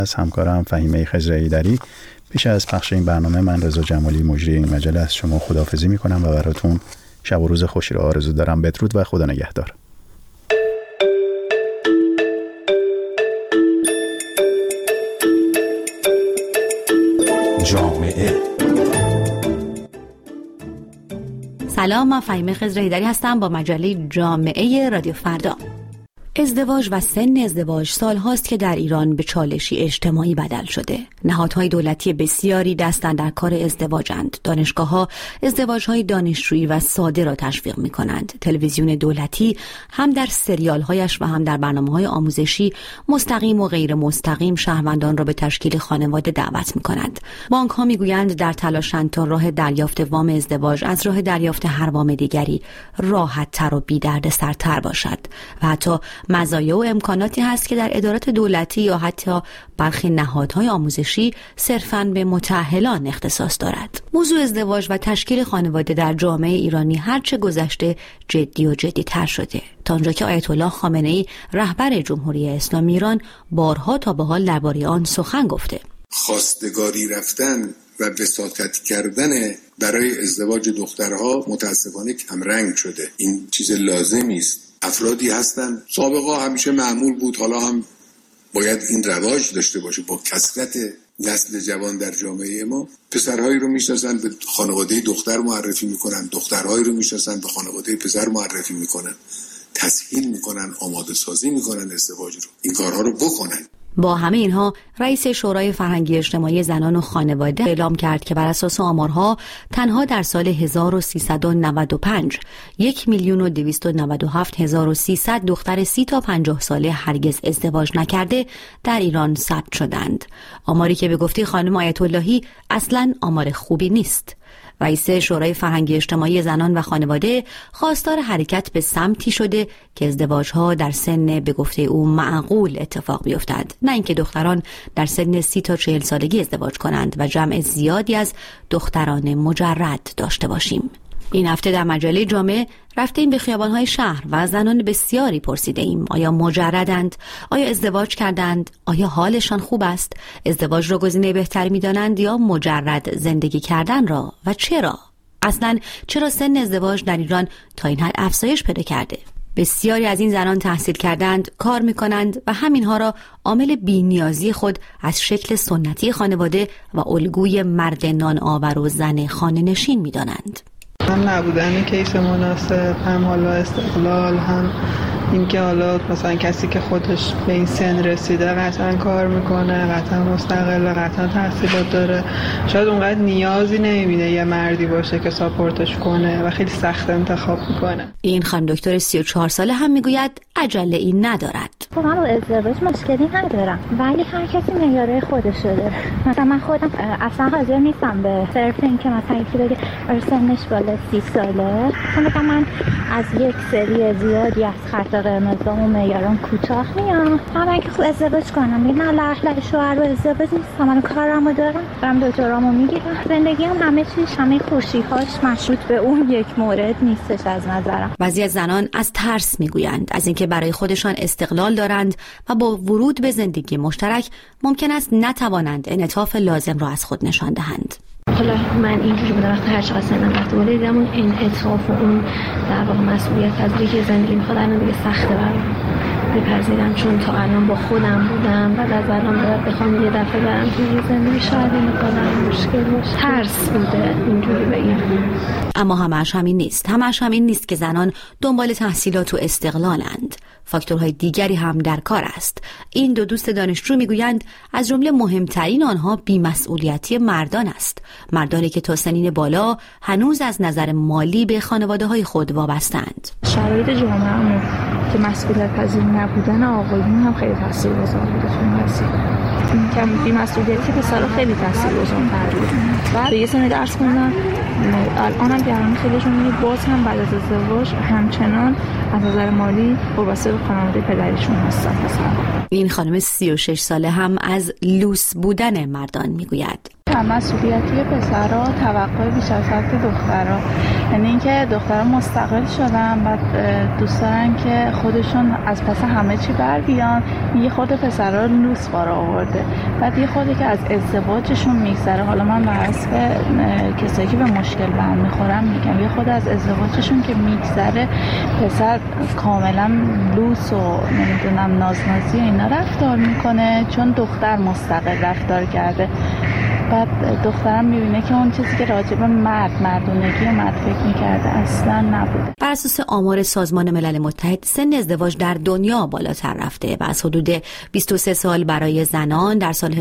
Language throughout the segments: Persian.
از همکارم فهیمه خضرایی‌دری. پیش از پخش این برنامه من رضا جمالی مجری این مجله از شما خداحافظی میکنم و براتون شب و روز خوشی رو آرزو دارم. بدرود و خدا نگهدار. جامعه. سلام، من فهیمه خضرایی‌دری هستم با مجله جامعه رادیو فردا. ازدواج و سن ازدواج سالهاست که در ایران به چالشی اجتماعی بدل شده. نهادهای دولتی بسیاری دستن در کار ازدواجند. دانشگاه‌ها ازدواج‌های دانشجویی و ساده را تشویق می‌کنند. تلویزیون دولتی هم در سریال‌هایش و هم در برنامه‌های آموزشی مستقیم و غیر مستقیم شهروندان را به تشکیل خانواده دعوت می‌کنند. بانک‌ها می‌گویند در تلاشند تا راه دریافت وام ازدواج از راه دریافت هر وام دیگری راحت‌تر و بی‌دردسرتر باشد و حتی مزایا و امکاناتی هست که در ادارات دولتی یا حتی برخی نهادهای آموزشی صرفاً به متأهلان اختصاص دارد. موضوع ازدواج و تشکیل خانواده در جامعه ایرانی هرچه گذشته جدی و جدی‌تر شده، تا آنجا که آیت الله خامنه‌ای رهبر جمهوری اسلامی ایران بارها تا به حال درباره آن سخن گفته. خواستگاری رفتن و وساطت کردن برای ازدواج دخترها متاسفانه کمرنگ شده. این چیز لازمی است. افرادی هستن سابقا همیشه معمول بود، حالا هم باید این رواج داشته باشه. با کثرت نسل جوان در جامعه ما پسرهایی رو میشناسن به خانواده دختر معرفی میکنن، دخترهایی رو میشناسن به خانواده پسر معرفی میکنن، تسهیل میکنن، آماده سازی میکنن ازدواج رو. این کارها رو بکنن. با همه اینها رئیس شورای فرهنگی اجتماعی زنان و خانواده اعلام کرد که بر اساس آمارها تنها در سال 1395 1,297,300 دختر 30 تا 50 ساله هرگز ازدواج نکرده در ایران ثبت شدند. آماری که به گفته خانم آیت اللهی اصلاً آمار خوبی نیست. رئیس شورای فرهنگی اجتماعی زنان و خانواده خواستار حرکت به سمتی شده که ازدواج‌ها در سن به گفته او معقول اتفاق بیفتد، نه اینکه دختران در سن 30 تا 40 سالگی ازدواج کنند و جمع زیادی از دختران مجرد داشته باشیم. این هفته در مجله جامعه رفتیم به خیابان‌های شهر و زنان بسیاری پرسیده ایم آیا مجردند؟ آیا ازدواج کردند؟ آیا حالشان خوب است؟ ازدواج را گزینه بهتری می‌دانند یا مجرد زندگی کردن را؟ و چرا؟ اصلاً چرا سن ازدواج در ایران تا این حد افزایش پیدا کرده؟ بسیاری از این زنان تحصیل کردند، کار می‌کنند و همینها را عامل بی‌نیازی خود از شکل سنتی خانواده و الگوی مرد نان آور و زن خانه‌نشین می‌دانند. هم نبودن کیس مناسب، هم حالا استقلال، هم اینکه حالا مثلا کسی که خودش به این سن رسیده قطعا کار میکنه، قطعا مستقله، قطعا تحصیلات داره، شاید اونقدر نیازی نمیبینه یه مردی باشه که ساپورتش کنه و خیلی سخت انتخاب میکنه. این خانم دکتر 34 ساله هم میگوید عجله این ندارد. من با ازدواج مشکلی ندارم، ولی هر کسی معیارهای خودش داره. مثلا من خودم اصلا حاضر نیستم به صرف اینکه مثلا یکی بگه سنش بالا 30 ساله، مثلا من از یک سری زیادی از خط قرمزام و معیارام کوتاه میام، من که خود ازدواج کنم. میگم نه، اهل شوهر و ازدواج نیستم، من کارمو دارم، دکترامو میگیرم، زندگیام همه چیز، همه خوشی‌هاش مشروط به اون یک مورد نیستش از نظرم. بعضی از زنان از ترس میگویند از اینکه برای خودشان استقلال دارند و با ورود به زندگی مشترک ممکن است نتوانند انعطاف لازم را از خود نشان دهند. حالا من اینجوری بودم وقتی هر چقدر سنم رفته بالا دیدم اون انعطاف و اون در واقع مسئولیت از که زندگی میخواد الان دیگه سخته برام بپذیرم، چون تا الان با خودم بودم، بعد از الان باید بخوام یه دفعه برم توی زندگی شاید این کارم مشکل باشه. ترس بوده اینجوری بگم. اما همش همین نیست. همش همین نیست که زنان دنبال تحصیلات و استقلالند. فاکتورهای دیگری هم در کار است. این دو دوست دانشجو میگویند از جمله مهمترین آنها بی‌مسئولیتی مردان است. مردانی که تا سنین بالا هنوز از نظر مالی به خانواده‌های خود وابستند. شرایط جامعه‌مون که مسئولیت پذیر نبودن آقایون هم خیلی تاثیرگذار بوده تو این قضیه. این بی‌مسئولیتی پسرها خیلی تاثیرگذار بود. بعد یه سن درس خوندن، الان هم گرانه خیلیشون میگه باز هم بعد از ازدواج همچنان از نظر مالی وابسته به خانواده پدریشون هستن. این خانم 36 ساله هم از لوس بودن مردان میگوید. مسئولیتی پسرها توقع بیش از حد دخترها، یعنی اینکه دخترها مستقل شدن و دوست دارن که خودشون از پس همه چی بر بیان. یه خود پسرها لوس بار آورده، بعد یه خودی که از ازدواجشون میگذره. حالا من بر حسب کسایی که به مشکل برمیخورم میگم، یه خود از ازدواجشون که میگذره پسر کاملا لوس و نمیدونم نازنازی اینا رفتار میکنه، چون دختر مستقل رفتار کرده. بعد دخترم میبینه که اون چیزی که راجع به مردونگی و مرد فکر میکرده اصلا نبوده. بر اساس آمار سازمان ملل متحد سن ازدواج در دنیا بالاتر رفته و از حدود 23 سال برای زنان در سال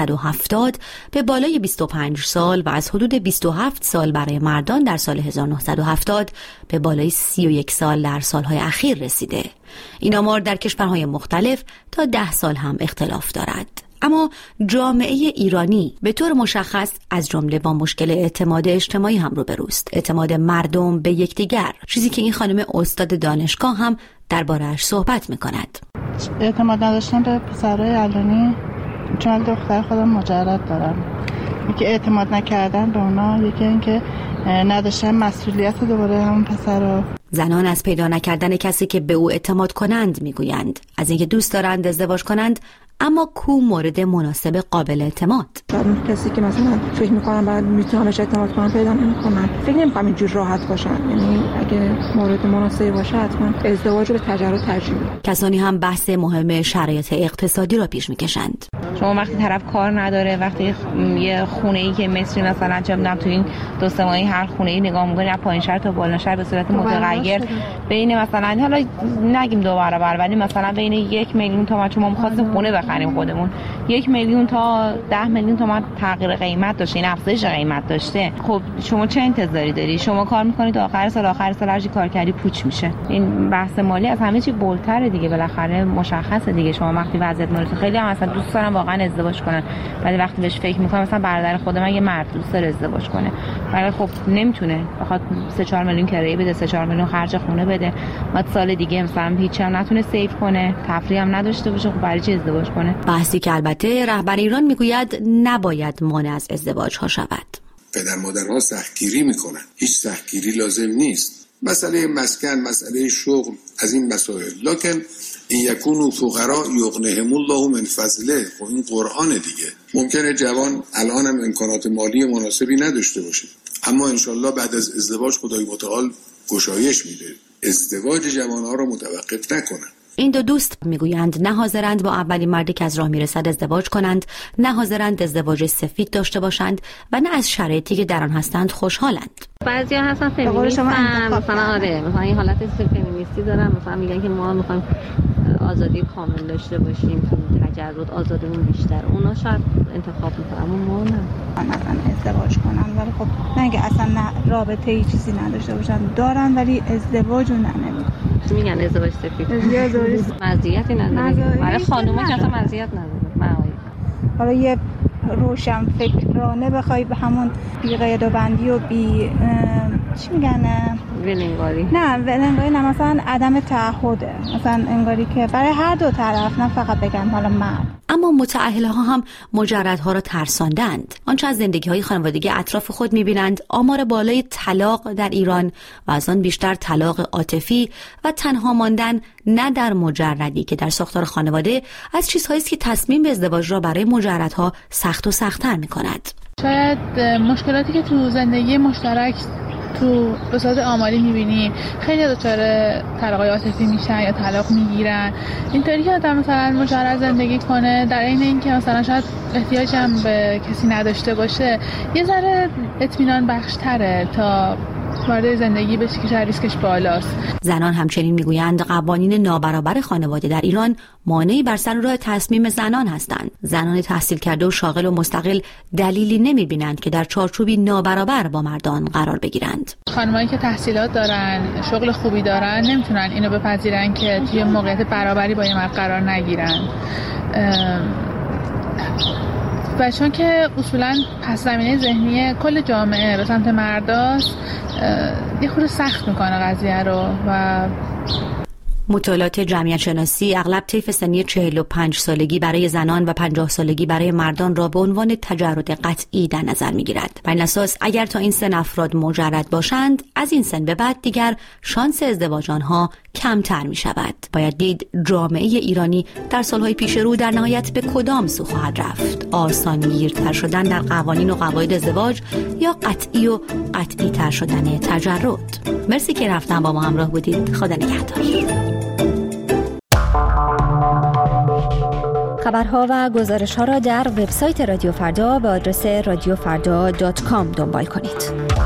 1970 به بالای 25 سال و از حدود 27 سال برای مردان در سال 1970 به بالای 31 سال در سالهای اخیر رسیده. این آمار در کشورهای مختلف تا 10 سال هم اختلاف دارد. اما جامعه ایرانی به طور مشخص از جمله با مشکل اعتماد اجتماعی هم روبروست. اعتماد مردم به یکدیگر، چیزی که این خانم استاد دانشگاه هم درباره‌اش صحبت می‌کند. اعتماد نداشتن به پسرای الانی، چون دختر خودم مجرد دارم، یکی اعتماد نکردن به اونا، یکی اینکه نداشتن مسئولیت دوباره همون پسرا. زنان از پیدا نکردن کسی که به او اعتماد کنند میگویند، از اینکه دوست دارند ازدواج کنند اما کو مورد مناسب قابل اعتماد. کسی که مثلا فکر می‌کنم بعد میتونم بهش اعتماد کنم پیدا نمی‌کنم. فکر نمی‌کنم اینجور راحت باشن، یعنی اگه مورد مناسبی باشه حتما ازدواج رو به تجربه ترجیح میدم. کسانی هم بحث مهم شرایط اقتصادی را پیش می‌کشند. شما وقتی طرف کار نداره، وقتی یه خونه‌ای که مصری مثلا چه می‌دونم تو این دو سه ماهی هر خونه‌ای نگاه می‌کنی از پایین شهر تا بالا شهر به صورت متغیر بین مثلا حالا نگیم 2 برابر ولی مثلا بین 1 میلیون تومان، چون ما می‌خواستیم خونه بخریم خودمون، 1 میلیون تا 10 میلیون تومان تغییر قیمت داشته، این افزایش قیمت داشته. خب شما چه انتظاری داری؟ شما کار می‌کنید تا آخر سال هر چی کار کردی پوچ میشه. این بحث مالی از همه چی بولتره دیگه، بالاخره مشخصه دیگه. شما وقتی وضعیت مالی خیلی هم مثلا دوست دارن واقعا ازدواج کنن، ولی وقتی بهش فکر می‌کنم مثلا برادر خودم اگه مرد دوست داره ازدواج کنه، ولی خب نمیتونه، بخاطر 3-4 میلیون کرایه بده، 3-4 میلیون خرج خونه بده، بعد سال دیگه مثلا هیچ هم نتونه سیو کنه، تفریح هم نداشته باشه، خب برای چی ازدواج کنه؟ بحثی که البته رهبر ایران میگوید نباید مانع از ازدواج ها شود. پدر مادرها سختگیری میکنن، هیچ سختگیری لازم نیست. مسئله مسکن، مسئله شغل، از این مسائل. لکن این یکونو فقرا یغنهم الله من فضله، خب این قرآن دیگه. ممکنه جوان الان هم امکانات مالی مناسبی نداشته باشه، اما انشالله بعد از ازدواج خدای متعال گشایش میده. ازدواج جوانها رو متوقف نکنن. این دو دوست میگویند نه حاضرند با اولین مردی که از راه میرسد ازدواج کنند، نه حاضرند ازدواج سفید داشته باشند و نه از شرایطی که در آن هستند خوشحالند. بعضیا هستن فمینیستن، مثلا آره مثلا این حالت فمینیستی دارن، مثلا میگن که ما میخوایم آزادی کامل داشته باشیم، تجرد آزادیمون بیشتر. اونا شاید انتخاب میکنن اما ما نه. مثلا ازدواج کنن ولی خب نه اینکه اصلا نه رابطه ای چیزی نداشته باشن، دارن ولی ازدواجو نمیکنن. میگن ازدواج سفید. مزیتی نداره. برای خانوما که اصلا مزیت نداره. حالا یه روشن فکرانه بخوای به همون بی قید و بندی و بی چی میگن؟ ولنگاری. ولنگاری نه، مثلا عدم تعهده، مثلا انگاری که برای هر دو طرف، نه فقط بگن حالا مرد. اما متأهله ها هم مجردها را ترساندند. آنچه از زندگی های خانوادگی اطراف خود میبینند آمار بالای طلاق در ایران و از آن بیشتر طلاق عاطفی و تنها ماندن نه در مجردی که در ساختار خانواده از چیزهایی است که تصمیم به ازدواج را برای مجردها سخت و سخت‌تر می‌کند. شاید مشکلاتی که تو زندگی مشترک تو به صورت آماری می‌بینیم، خیلی دچار طلاق عاطفی میشن یا طلاق میگیرن. اینطوری که آدم مثلا مجرد زندگی کنه در عین اینکه مثلا شاید احتیاج هم به کسی نداشته باشه، یه ذره اطمینان بخش‌تره تا وارد زندگی بشه که شاید ریسکش بالاست. زنان همچنین میگویند قوانین نابرابر خانواده در ایران مانعی بر سر راه تصمیم زنان هستند. زنان تحصیل کرده و شاغل و مستقل دلیلی نمیبینند که در چارچوبی نابرابر با مردان قرار بگیرند. خانمایی که تحصیلات دارن، شغل خوبی دارن، نمیتونن اینو بپذیرن که توی موقعیت برابری با یه مرد قرار نگیرن. و چون که اصولا پس زمینه ذهنی کل جامعه به سمت مرداست، یه خورده سخت میکنه قضیه رو. و مطالعات جمعیت شناسی اغلب طیف سنی 45 سالگی برای زنان و 50 سالگی برای مردان را به عنوان تجرد قطعی در نظر می‌گیرد. بر این اساس اگر تا این سن افراد مجرد باشند، از این سن به بعد دیگر شانس ازدواج آنها کمتر می‌شود. باید دید جامعه ایرانی در سالهای پیش رو در نهایت به کدام سو خواهد رفت؟ آسانگیرتر شدن در قوانین و قواعد ازدواج یا قطعی و قطعی تر شدن تجرد؟ مرسی که رفتن با ما همراه بودید. خدا نگهدار. خبرها و گزارش‌ها را در وبسایت رادیو فردا به آدرس radiofrda.com دنبال کنید.